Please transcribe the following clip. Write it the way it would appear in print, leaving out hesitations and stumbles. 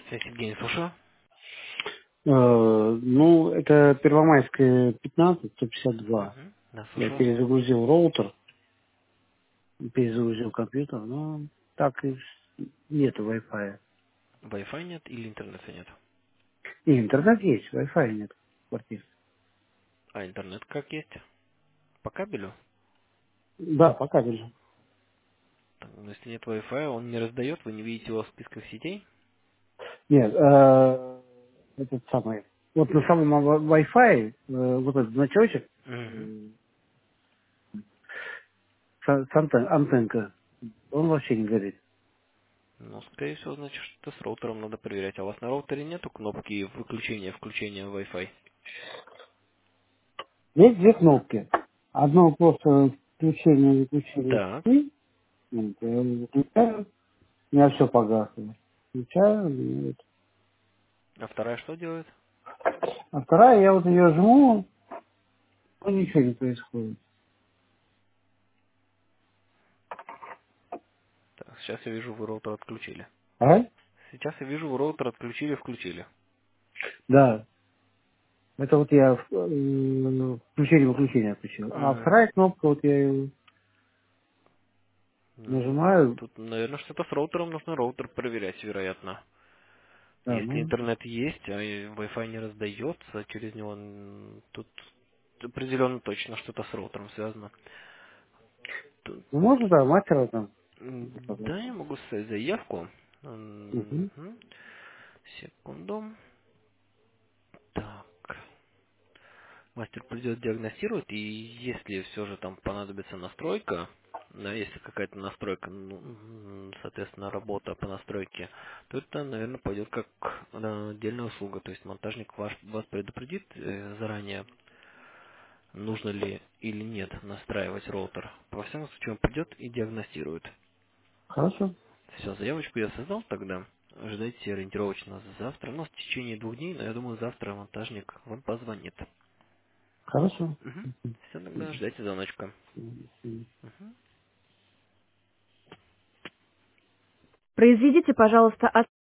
Я Евгений, слушаю. Ну, это Первомайская 15, 152. Угу. Да, Я слушаю вас. перезагрузил роутер, перезагрузил компьютер, но так и нету Wi-Fi. Wi-Fi нет или интернета нет? И интернет есть, Wi-Fi нет в квартире. А интернет как есть? По кабелю? Да, по кабелю. Так, ну, если нет Wi-Fi, он не раздает, вы не видите его в списках сетей? Нет, этот самый. Вот на самом Wi-Fi, вот этот значочек, Угу. антенка, он вообще не горит. Ну, скорее всего, значит, что с роутером надо проверять. А у вас на роутере нету кнопки выключения, включения Wi-Fi? Есть две кнопки. Одно просто включение, выключение Так. сети. Вот, я выключаю. У меня все погасло. Включаю, и вот. А вторая что делает? А вторая, я вот ее жму, но ничего не происходит. Так, сейчас я вижу, вы роутер отключили. А? Сейчас я вижу, вы роутер отключили, включили. Да. Это вот я включение-выключение отключил. А Угу. вторая кнопка, вот я ее Ну, нажимаю. тут, наверное, что-то с роутером нужно роутер проверять, вероятно. Да, Если ну, интернет есть, а Wi-Fi не раздается через него, тут определенно точно что-то с роутером связано. Тут- ну можно, да, мастера там показать. Да, я могу составить заявку. Угу. Секунду. Так. Мастер придет, диагностирует, и если все же там понадобится настройка, да, если какая-то настройка, ну, соответственно, работа по настройке, то это, наверное, пойдет как отдельная услуга. То есть монтажник вас предупредит заранее, нужно ли или нет настраивать роутер. По всякому случаю он придет и диагностирует. Хорошо. Все, заявочку я создал тогда. Ожидайте ориентировочно завтра, ну, в течение 2 дней, но я думаю, завтра монтажник вам позвонит. Хорошо. Все, тогда ждайте звоночка. Мгм. Мгм. Произведите, пожалуйста,